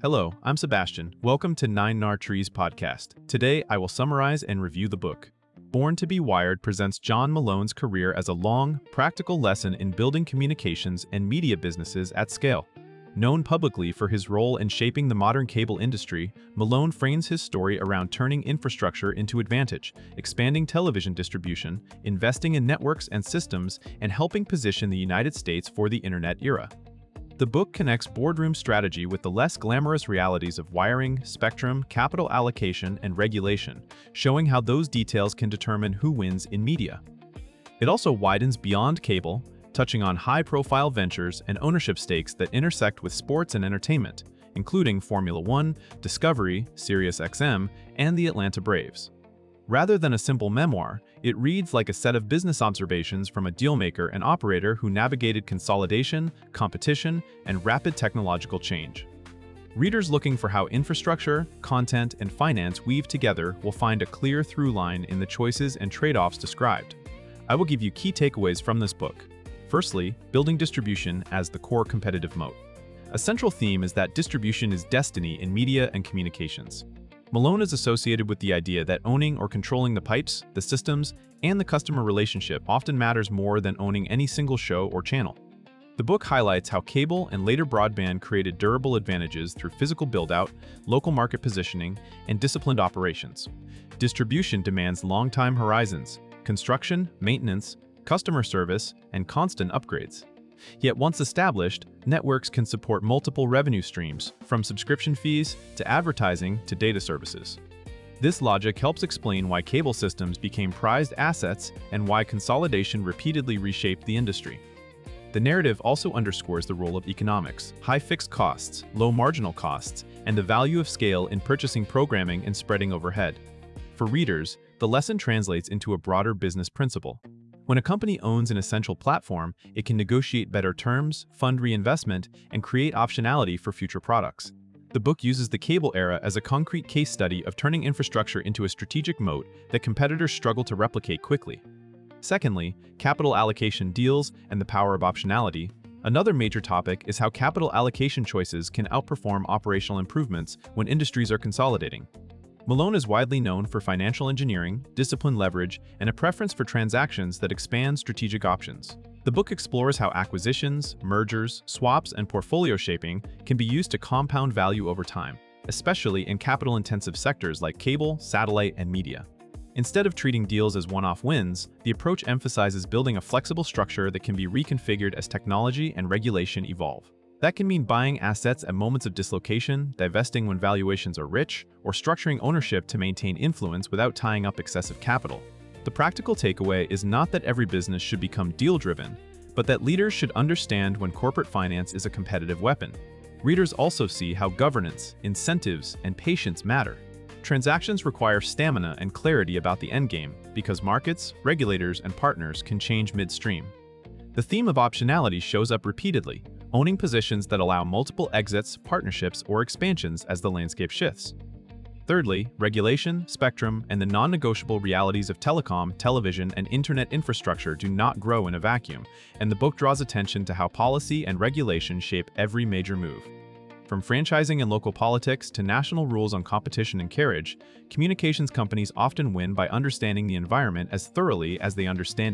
Hello, I'm Sebastian. Welcome to 9 Trees podcast. Today, I will summarize and review the book. Born to be Wired presents John Malone's career as a long, practical lesson in building communications and media businesses at scale. Known publicly for his role in shaping the modern cable industry, Malone frames his story around turning infrastructure into advantage, expanding television distribution, investing in networks and systems, and helping position the United States for the internet era. The book connects boardroom strategy with the less glamorous realities of wiring, spectrum, capital allocation, and regulation, showing how those details can determine who wins in media. It also widens beyond cable, touching on high-profile ventures and ownership stakes that intersect with sports and entertainment, including Formula One, Discovery, SiriusXM, and the Atlanta Braves. Rather than a simple memoir, it reads like a set of business observations from a dealmaker and operator who navigated consolidation, competition, and rapid technological change. Readers looking for how infrastructure, content, and finance weave together will find a clear through line in the choices and trade-offs described. I will give you key takeaways from this book. Firstly, building distribution as the core competitive moat. A central theme is that distribution is destiny in media and communications. Malone is associated with the idea that owning or controlling the pipes, the systems, and the customer relationship often matters more than owning any single show or channel. The book highlights how cable and later broadband created durable advantages through physical build-out, local market positioning, and disciplined operations. Distribution demands long-time horizons, construction, maintenance, customer service, and constant upgrades. Yet once established, networks can support multiple revenue streams, from subscription fees to advertising to data services. This logic helps explain why cable systems became prized assets and why consolidation repeatedly reshaped the industry. The narrative also underscores the role of economics, high fixed costs, low marginal costs, and the value of scale in purchasing programming and spreading overhead. For readers, the lesson translates into a broader business principle. When a company owns an essential platform, it can negotiate better terms, fund reinvestment, and create optionality for future products. The book uses the cable era as a concrete case study of turning infrastructure into a strategic moat that competitors struggle to replicate quickly. Secondly, capital allocation deals and the power of optionality. Another major topic is how capital allocation choices can outperform operational improvements when industries are consolidating. Malone is widely known for financial engineering, disciplined leverage, and a preference for transactions that expand strategic options. The book explores how acquisitions, mergers, swaps, and portfolio shaping can be used to compound value over time, especially in capital-intensive sectors like cable, satellite, and media. Instead of treating deals as one-off wins, the approach emphasizes building a flexible structure that can be reconfigured as technology and regulation evolve. That can mean buying assets at moments of dislocation, divesting when valuations are rich, or structuring ownership to maintain influence without tying up excessive capital. The practical takeaway is not that every business should become deal-driven, but that leaders should understand when corporate finance is a competitive weapon. Readers also see how governance, incentives, and patience matter. Transactions require stamina and clarity about the endgame because markets, regulators, and partners can change midstream. The theme of optionality shows up repeatedly, owning positions that allow multiple exits, partnerships, or expansions as the landscape shifts. Thirdly, regulation, spectrum, and the non-negotiable realities of telecom, television, and internet infrastructure do not grow in a vacuum, and the book draws attention to how policy and regulation shape every major move. From franchising and local politics to national rules on competition and carriage, communications companies often win by understanding the environment as thoroughly as they understand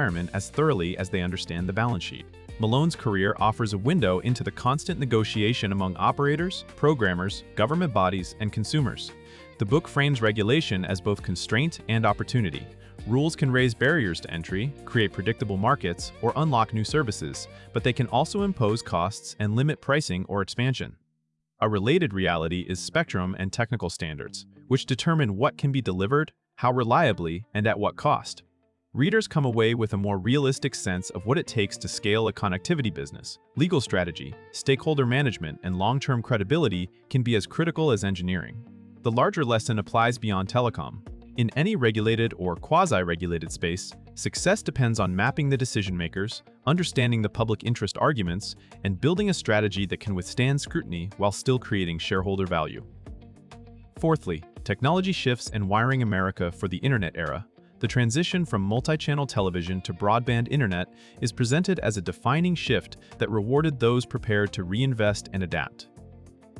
the balance sheet. Malone's career offers a window into the constant negotiation among operators, programmers, government bodies, and consumers. The book frames regulation as both constraint and opportunity. Rules can raise barriers to entry, create predictable markets, or unlock new services, but they can also impose costs and limit pricing or expansion. A related reality is spectrum and technical standards, which determine what can be delivered, how reliably, and at what cost. Readers come away with a more realistic sense of what it takes to scale a connectivity business. Legal strategy, stakeholder management, and long-term credibility can be as critical as engineering. The larger lesson applies beyond telecom. In any regulated or quasi-regulated space, success depends on mapping the decision-makers, understanding the public interest arguments, and building a strategy that can withstand scrutiny while still creating shareholder value. Fourthly, technology shifts and wiring America for the internet era. The transition from multi-channel television to broadband internet is presented as a defining shift that rewarded those prepared to reinvest and adapt.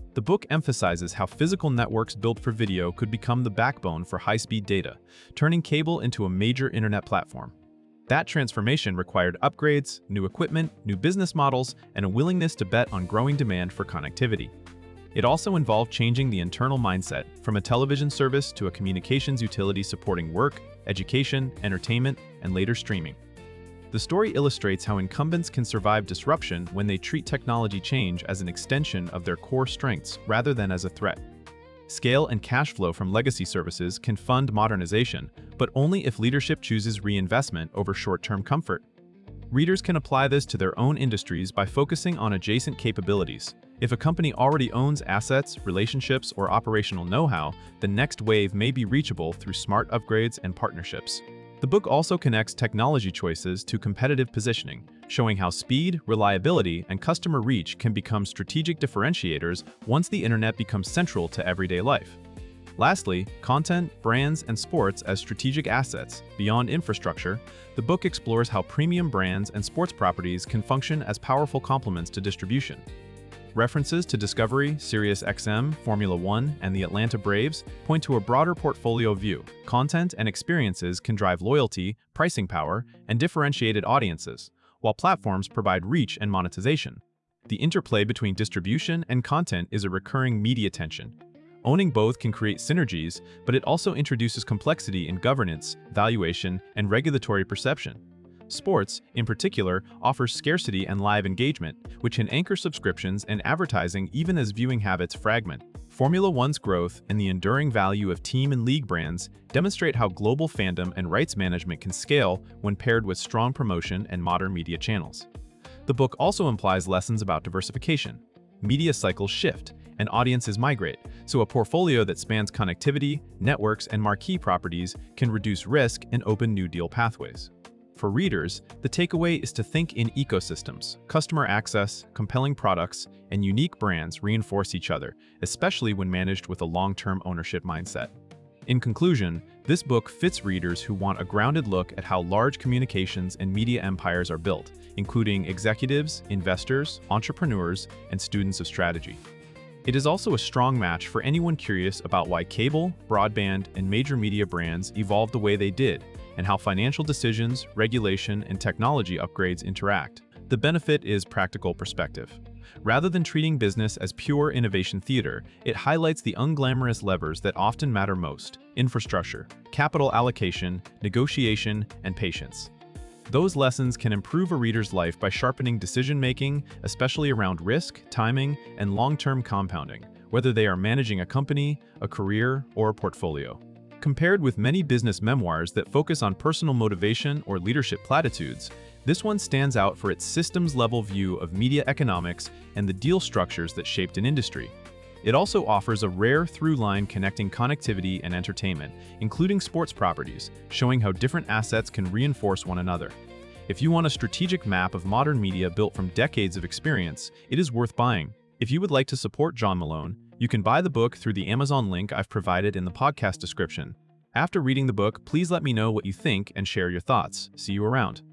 The book emphasizes how physical networks built for video could become the backbone for high-speed data, turning cable into a major internet platform. That transformation required upgrades, new equipment, new business models, and a willingness to bet on growing demand for connectivity. It also involved changing the internal mindset, from a television service to a communications utility supporting work, education, entertainment, and later streaming. The story illustrates how incumbents can survive disruption when they treat technology change as an extension of their core strengths rather than as a threat. Scale and cash flow from legacy services can fund modernization, but only if leadership chooses reinvestment over short-term comfort. Readers can apply this to their own industries by focusing on adjacent capabilities. If a company already owns assets, relationships, or operational know-how, the next wave may be reachable through smart upgrades and partnerships. The book also connects technology choices to competitive positioning, showing how speed, reliability, and customer reach can become strategic differentiators once the internet becomes central to everyday life. Lastly, content, brands, and sports as strategic assets. Beyond infrastructure, the book explores how premium brands and sports properties can function as powerful complements to distribution. References to Discovery, SiriusXM, Formula One, and the Atlanta Braves point to a broader portfolio view. Content and experiences can drive loyalty, pricing power, and differentiated audiences, while platforms provide reach and monetization. The interplay between distribution and content is a recurring media tension. Owning both can create synergies, but it also introduces complexity in governance, valuation, and regulatory perception. Sports, in particular, offers scarcity and live engagement, which can anchor subscriptions and advertising even as viewing habits fragment. Formula One's growth and the enduring value of team and league brands demonstrate how global fandom and rights management can scale when paired with strong promotion and modern media channels. The book also implies lessons about diversification. Media cycles shift, and audiences migrate, so a portfolio that spans connectivity, networks, and marquee properties can reduce risk and open new deal pathways. For readers, the takeaway is to think in ecosystems. Customer access, compelling products, and unique brands reinforce each other, especially when managed with a long-term ownership mindset. In conclusion, this book fits readers who want a grounded look at how large communications and media empires are built, including executives, investors, entrepreneurs, and students of strategy. It is also a strong match for anyone curious about why cable, broadband, and major media brands evolved the way they did, and how financial decisions, regulation, and technology upgrades interact. The benefit is practical perspective. Rather than treating business as pure innovation theater, it highlights the unglamorous levers that often matter most: infrastructure, capital allocation, negotiation, and patience. Those lessons can improve a reader's life by sharpening decision-making, especially around risk, timing, and long-term compounding, whether they are managing a company, a career, or a portfolio. Compared with many business memoirs that focus on personal motivation or leadership platitudes, this one stands out for its systems-level view of media economics and the deal structures that shaped an industry. It also offers a rare through line connecting connectivity and entertainment, including sports properties, showing how different assets can reinforce one another. If you want a strategic map of modern media built from decades of experience, it is worth buying. If you would like to support John Malone, you can buy the book through the Amazon link I've provided in the podcast description. After reading the book, please let me know what you think and share your thoughts. See you around.